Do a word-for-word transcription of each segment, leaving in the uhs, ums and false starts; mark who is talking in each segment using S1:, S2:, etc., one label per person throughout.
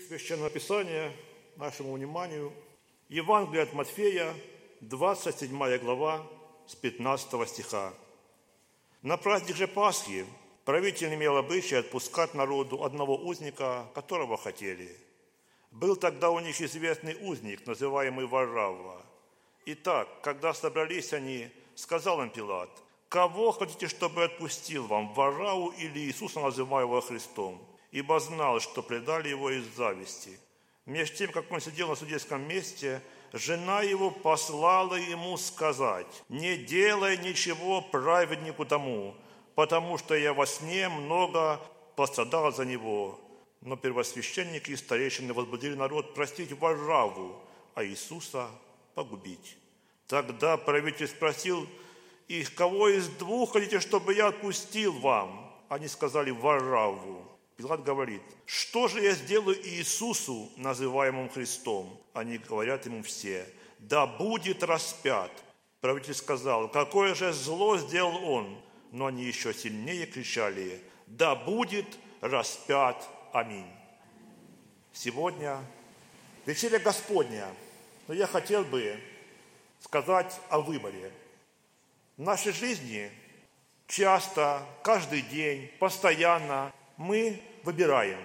S1: Священного Писания нашему вниманию Евангелие от Матфея, двадцать седьмая глава, с пятнадцатого стиха. На праздник же Пасхи правитель имел обычай отпускать народу одного узника, которого хотели. Был тогда у них известный узник, называемый Варравва. Итак, когда собрались они, сказал им Пилат: «Кого хотите, чтобы отпустил вам, Варравву или Иисуса, называемого Христом?» Ибо знал, что предали его из зависти. Между тем, как он сидел на судейском месте, жена его послала ему сказать: «Не делай ничего праведнику тому, потому что я во сне много пострадал за него». Но первосвященники и старейшины возбудили народ простить Варравву, а Иисуса погубить. Тогда правитель спросил их: «Кого из двух хотите, чтобы я отпустил вам?» Они сказали: «Варравву». Пилат говорит: «Что же я сделаю Иисусу, называемому Христом?» Они говорят ему все: «Да будет распят». Правитель сказал: «Какое же зло сделал он?» Но они еще сильнее кричали: «Да будет распят. Аминь». Сегодня вечеря Господня, но я хотел бы сказать о выборе. В нашей жизни часто, каждый день, постоянно мы выбираем.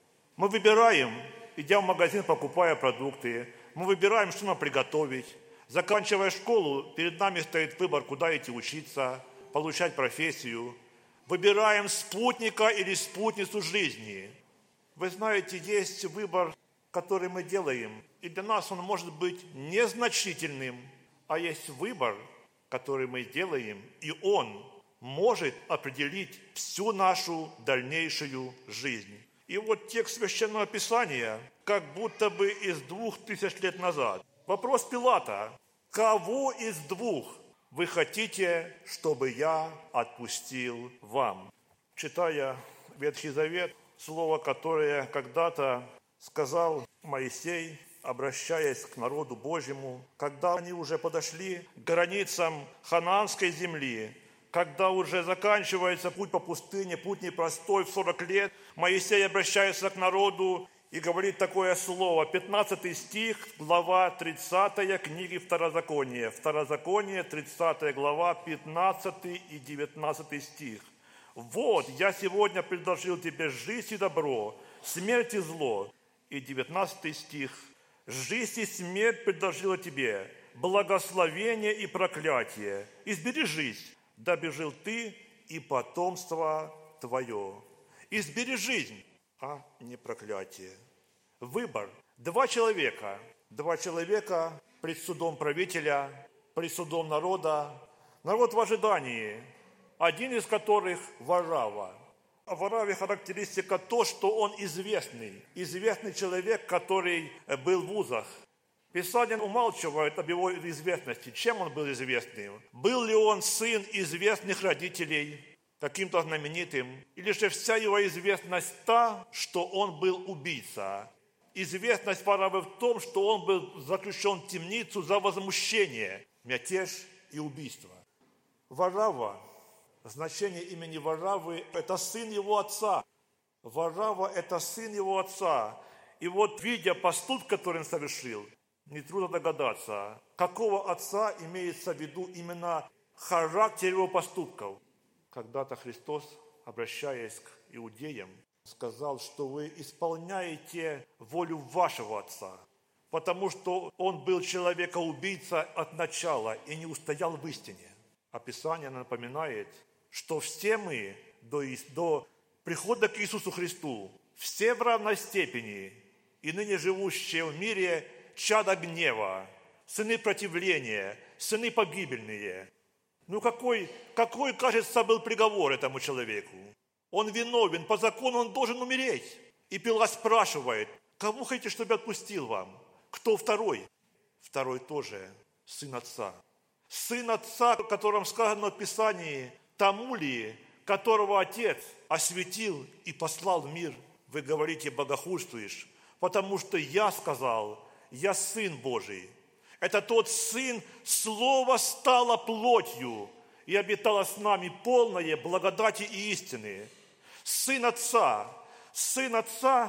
S1: Мы выбираем, идя в магазин, покупая продукты. Мы выбираем, что нам приготовить. Заканчивая школу, перед нами стоит выбор, куда идти учиться, получать профессию. Выбираем спутника или спутницу жизни. Вы знаете, есть выбор, который мы делаем, и для нас он может быть незначительным, а есть выбор, который мы делаем, и он может определить всю нашу дальнейшую жизнь. И вот текст Священного Писания, как будто бы из двух тысяч лет назад. Вопрос Пилата: «Кого из двух вы хотите, чтобы я отпустил вам?» Читая Ветхий Завет, слово, которое когда-то сказал Моисей, обращаясь к народу Божьему, когда они уже подошли к границам ханаанской земли, когда уже заканчивается путь по пустыне, путь непростой в сорок лет, Моисей обращается к народу и говорит такое слово. пятнадцатый стих, глава тридцатая книги Второзакония. Второзаконие, тридцатая глава, пятнадцатый и девятнадцатый стих. «Вот, я сегодня предложил тебе жизнь и добро, смерть и зло». И девятнадцатый стих. «Жизнь и смерть предложила тебе, благословение и проклятие. Избери жизнь, дабы жил ты и потомство твое». Избери жизнь, а не проклятие. Выбор. Два человека. Два человека пред судом правителя, пред судом народа. Народ в ожидании. Один из которых Варравва. В Варравве характеристика то, что он известный. Известный человек, который был в вузах. Писание умалчивает об его известности. Чем он был известным? Был ли он сын известных родителей, каким-то знаменитым? Или же вся его известность та, что он был убийца? Известность Варраввы в том, что он был заключен в темницу за возмущение, мятеж и убийство. Варравва, значение имени Варраввы – это сын его отца. Варравва – это сын его отца. И вот, видя поступок, который он совершил, нетрудно догадаться, какого отца имеется в виду именно характер его поступков. Когда-то Христос, обращаясь к иудеям, сказал, что вы исполняете волю вашего отца, потому что он был человека-убийца от начала и не устоял в истине. А Писание напоминает, что все мы до, до прихода к Иисусу Христу, все в равной степени, и ныне живущие в мире чада гнева, сыны противления, сыны погибельные. Ну какой, какой, кажется, был приговор этому человеку? Он виновен, по закону он должен умереть. И Пилат спрашивает: «Кого хотите, чтобы я отпустил вам?» Кто второй? Второй тоже сын отца. Сын отца, о котором сказано в Писании: «Тому ли, которого отец осветил и послал в мир, вы говорите, богохульствуешь, потому что я сказал, я сын Божий». Это тот сын, слово стало плотью и обитало с нами полное благодати и истины. Сын отца, сын отца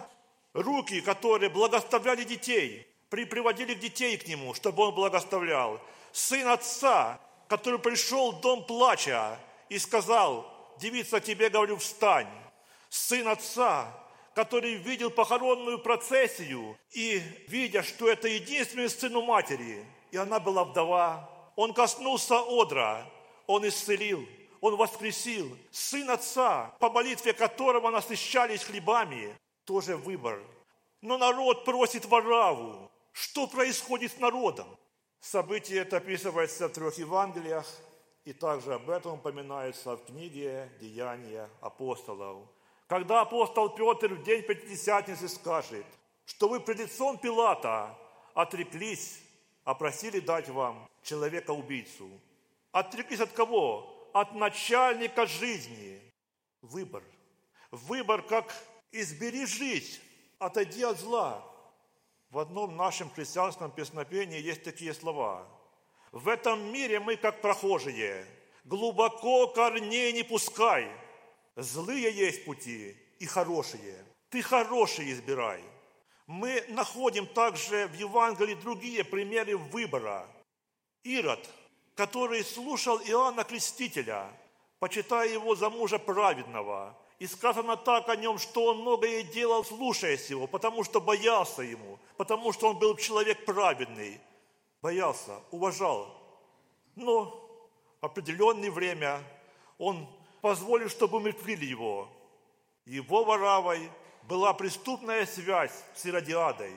S1: руки, которые благословляли детей, при- приводили детей к нему, чтобы он благословлял. Сын отца, который пришел в дом плача и сказал: девица, тебе говорю, встань. Сын отца, который видел похоронную процессию и, видя, что это единственный сын у матери, и она была вдова, он коснулся одра, он исцелил, он воскресил. Сын отца, по молитве которого насыщались хлебами, тоже выбор. Но народ просит Варавву. Что происходит с народом? Событие это описывается в трех Евангелиях, и также об этом упоминается в книге «Деяния апостолов». Когда апостол Петр в день Пятидесятницы скажет, что вы пред лицом Пилата отреклись, а просили дать вам человека-убийцу. Отреклись от кого? От начальника жизни. Выбор. Выбор, как избери жизнь, отойди от зла. В одном нашем христианском песнопении есть такие слова. В этом мире мы, как прохожие, глубоко корней не пускай. Злые есть пути и хорошие. Ты хороший избирай. Мы находим также в Евангелии другие примеры выбора. Ирод, который слушал Иоанна Крестителя, почитая его за мужа праведного, и сказано так о нем, что он многое делал, слушаясь его, потому что боялся ему, потому что он был человек праведный. Боялся, уважал. Но в определенное время он позволил, чтобы умертвили его. Его Вараввой была преступная связь с Иродиадой.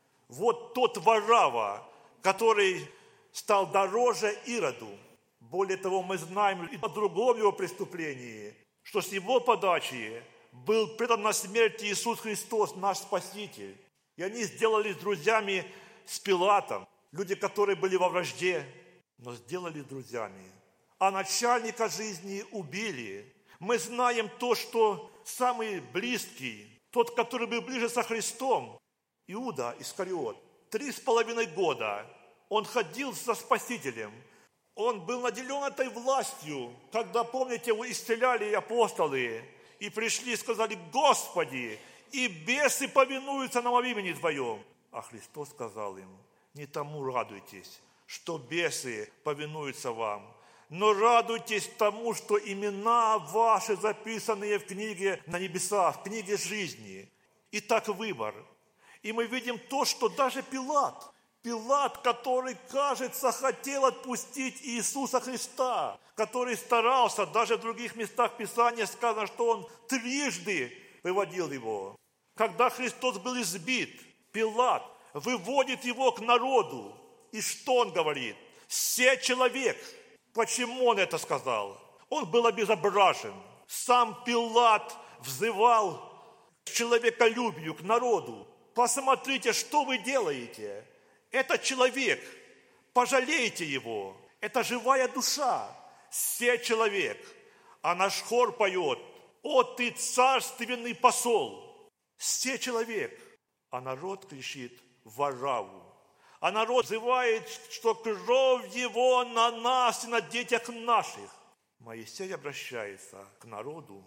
S1: Вот тот Варавва, который стал дороже Ироду. Более того, мы знаем и о другом его преступлении, что с его подачи был предан на смерть Иисус Христос, наш Спаситель. И они сделались друзьями с Пилатом, люди, которые были во вражде, но сделали друзьями. А начальника жизни убили. Мы знаем то, что самый близкий, тот, который был ближе со Христом, Иуда Искариот, три с половиной года он ходил со Спасителем. Он был наделен этой властью, когда, помните, его исцеляли апостолы, и пришли и сказали: Господи, и бесы повинуются нам во имени Твоем. А Христос сказал им: не тому радуйтесь, что бесы повинуются вам, но радуйтесь тому, что имена ваши, записанные в книге на небесах, в книге жизни. Итак, выбор. И мы видим то, что даже Пилат, Пилат, который, кажется, хотел отпустить Иисуса Христа, который старался, даже в других местах Писания сказано, что он трижды выводил его. Когда Христос был избит, Пилат выводит его к народу. И что он говорит? «Се человек». Почему он это сказал? Он был обезображен. Сам Пилат взывал к человеколюбию, к народу. Посмотрите, что вы делаете. Это человек. Пожалейте его. Это живая душа. Се человек. А наш хор поет: «О, ты царственный посол». Се человек. А народ кричит: «Варавву». А народ взывает, что кровь его на нас и на детях наших. Моисей обращается к народу,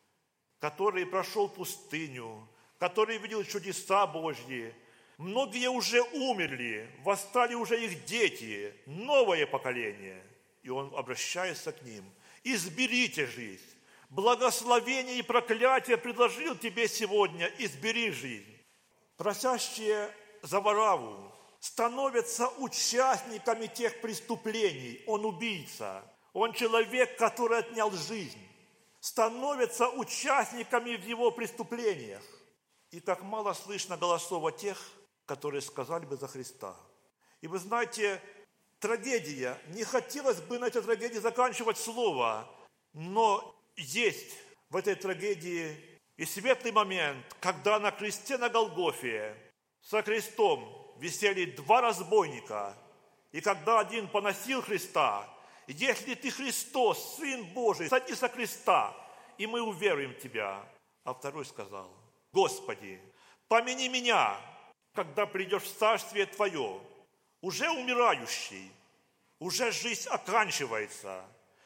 S1: который прошел пустыню, который видел чудеса Божьи. Многие уже умерли, восстали уже их дети, новое поколение. И он обращается к ним: изберите жизнь. Благословение и проклятие предложил тебе сегодня, избери жизнь. Просящие за Варавву становятся участниками тех преступлений. Он убийца, он человек, который отнял жизнь. Становятся участниками в его преступлениях. И как мало слышно голосов о тех, которые сказали бы за Христа. И вы знаете, трагедия, не хотелось бы на этой трагедии заканчивать слово, но есть в этой трагедии и светлый момент, когда на кресте на Голгофе со крестом висели два разбойника, и когда один поносил Христа: «Если ты Христос, Сын Божий, садись со креста, и мы уверуем в тебя». А второй сказал: «Господи, помяни меня, когда придешь в царствие Твое». Уже умирающий, уже жизнь оканчивается.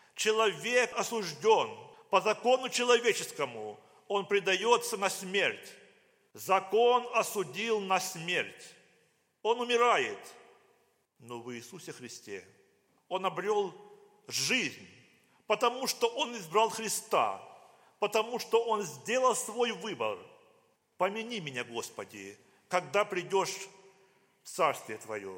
S1: Человек осужден по закону человеческому, он предается на смерть. Закон осудил на смерть. Он умирает, но в Иисусе Христе он обрел жизнь, потому что он избрал Христа, потому что он сделал свой выбор. Помяни меня, Господи, когда придешь в Царствие Твое.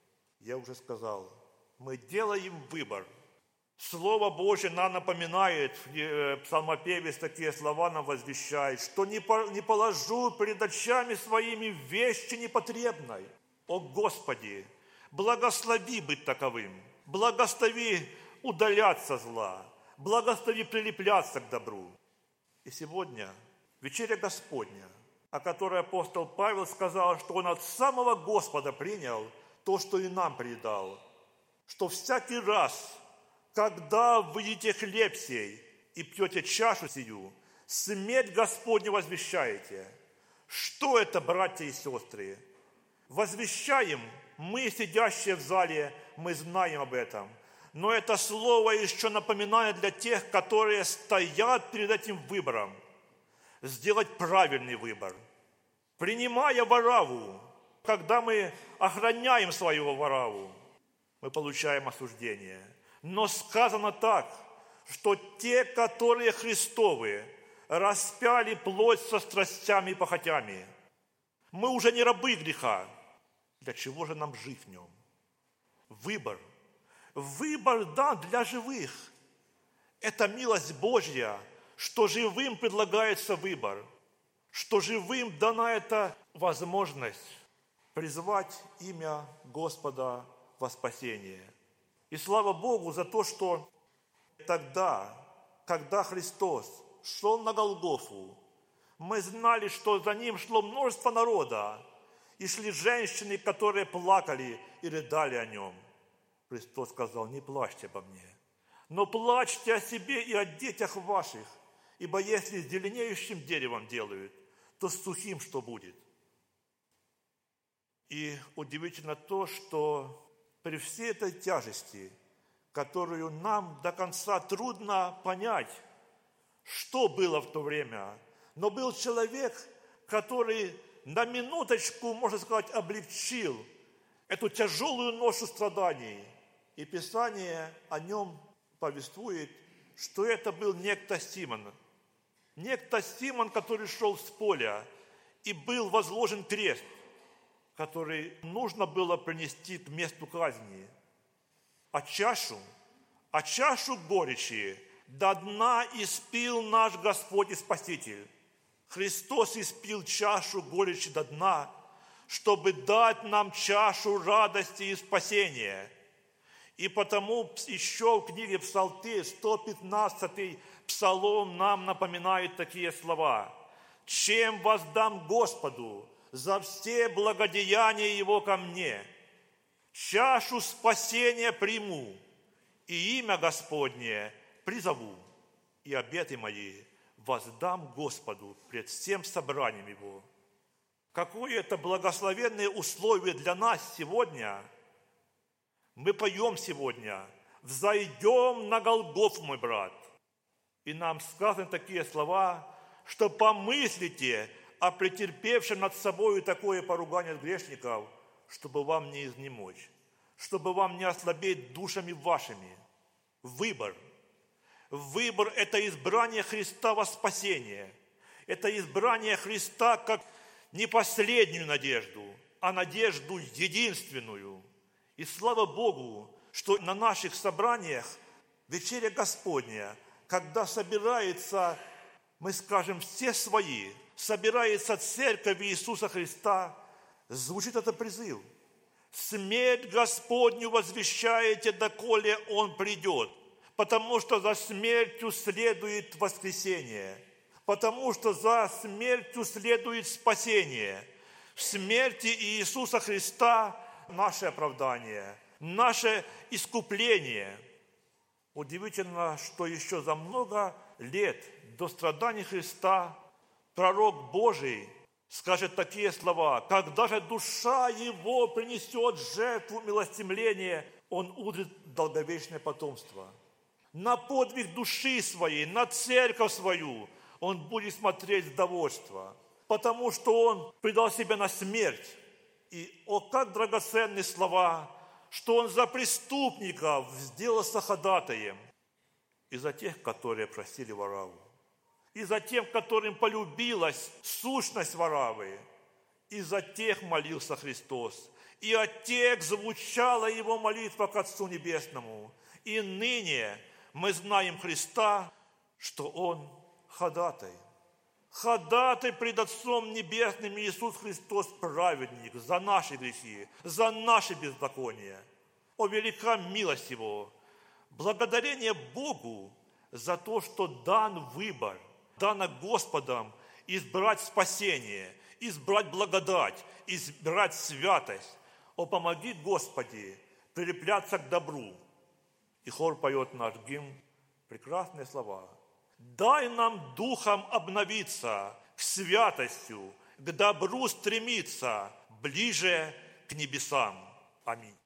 S1: Я уже сказал, мы делаем выбор. Слово Божье нам напоминает, псалмопевец такие слова нам возвещает, что не положу перед очами своими вещи непотребной. О Господи, благослови быть таковым, благослови удаляться зла, благослови прилепляться к добру. И сегодня вечеря Господня, о которой апостол Павел сказал, что он от самого Господа принял то, что и нам передал, что всякий раз, когда вы едите хлеб сей и пьете чашу сию, смерть Господню возвещаете. Что это, братья и сестры? Возвещаем мы, сидящие в зале, мы знаем об этом. Но это слово еще напоминает для тех, которые стоят перед этим выбором, сделать правильный выбор. Принимая вораву, когда мы охраняем своего вораву, мы получаем осуждение. Но сказано так, что те, которые Христовы, распяли плоть со страстями и похотями. Мы уже не рабы греха. Для чего же нам жить в нем? Выбор. Выбор дан для живых. Это милость Божья, что живым предлагается выбор, что живым дана эта возможность призвать имя Господа во спасение. И слава Богу за то, что тогда, когда Христос шел на Голгофу, мы знали, что за Ним шло множество народа, и шли женщины, которые плакали и рыдали о Нем. Христос сказал: не плачьте обо мне, но плачьте о себе и о детях ваших, ибо если с зеленеющим деревом делают, то с сухим что будет? И удивительно то, что при всей этой тяжести, которую нам до конца трудно понять, что было в то время, но был человек, который на минуточку, можно сказать, облегчил эту тяжелую ношу страданий. И Писание о нем повествует, что это был некто Симон. Некто Симон, который шел с поля, и был возложен крест, который нужно было принести к месту казни. А чашу, а чашу горечи до дна испил наш Господь и Спаситель. Христос испил чашу горечи до дна, чтобы дать нам чашу радости и спасения. И потому еще в книге Псалтырь, сто пятнадцатый псалом нам напоминает такие слова: «Чем воздам Господу за все благодеяния Его ко мне? Чашу спасения приму, и имя Господне призову, и обеты мои воздам Господу пред всем собранием Его». Какое это благословенное условие для нас сегодня. Мы поем сегодня: «Взойдем на Голгофу, мой брат». И нам сказаны такие слова, что помыслите о претерпевшем над собой такое поругание от грешников, чтобы вам не изнемочь, чтобы вам не ослабеть душами вашими. Выбор. Выбор – это избрание Христа во спасение. Это избрание Христа как не последнюю надежду, а надежду единственную. И слава Богу, что на наших собраниях вечеря Господня, когда собирается, мы скажем, все свои, собирается церковь Иисуса Христа, звучит этот призыв: «Смерть Господню возвещаете, доколе Он придет, потому что за смертью следует воскресение, потому что за смертью следует спасение. В смерти Иисуса Христа наше оправдание, наше искупление». Удивительно, что еще за много лет до страданий Христа пророк Божий скажет такие слова: «Когда же душа его принесет жертву милостивления, он узрит долговечное потомство». На подвиг души своей, на церковь свою он будет смотреть с довольством. потому что Он предал себя на смерть. И, о, как драгоценные слова, что Он за преступников сделался ходатаем, и за тех, которые простили Варавву, и за тех, которым полюбилась сущность Вараввы, и за тех молился Христос, и от тех звучала Его молитва к Отцу Небесному. И ныне мы знаем Христа, что Он ходатай. Ходатай пред Отцом Небесным Иисус Христос, праведник, за наши грехи, за наши беззакония. О, велика милость Его! Благодарение Богу за то, что дан выбор, дано Господом избрать спасение, избрать благодать, избрать святость. О, помоги, Господи, прилепляться к добру. И хор поет наш гимн, прекрасные слова. Дай нам духом обновиться, к святостью, к добру стремиться, ближе к небесам. Аминь.